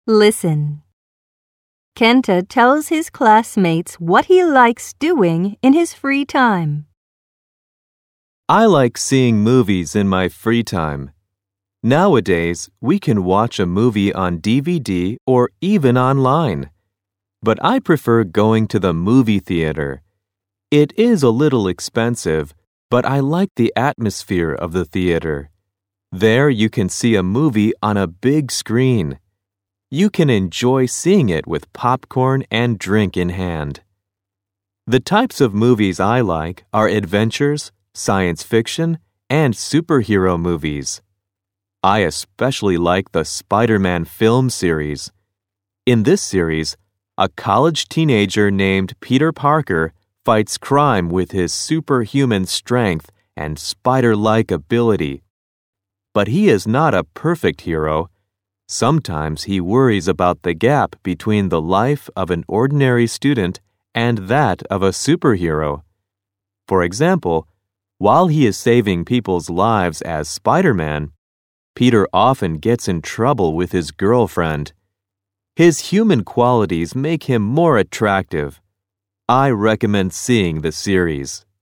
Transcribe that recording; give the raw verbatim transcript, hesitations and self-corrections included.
Listen. Kenta tells his classmates what he likes doing in his free time. I like seeing movies in my free time. Nowadays, we can watch a movie on D V D or even online. But I prefer going to the movie theater. It is a little expensive, but I like the atmosphere of the theater. There you can see a movie on a big screen. You can enjoy seeing it with popcorn and drink in hand. The types of movies I like are adventures, science fiction, and superhero movies. I especially like the Spider-Man film series. In this series, a college teenager named Peter Parker fights crime with his superhuman strength and spider-like ability. But he is not a perfect hero. Sometimes he worries about the gap between the life of an ordinary student and that of a superhero. For example, while he is saving people's lives as Spider-Man, Peter often gets in trouble with his girlfriend. His human qualities make him more attractive. I recommend seeing the series.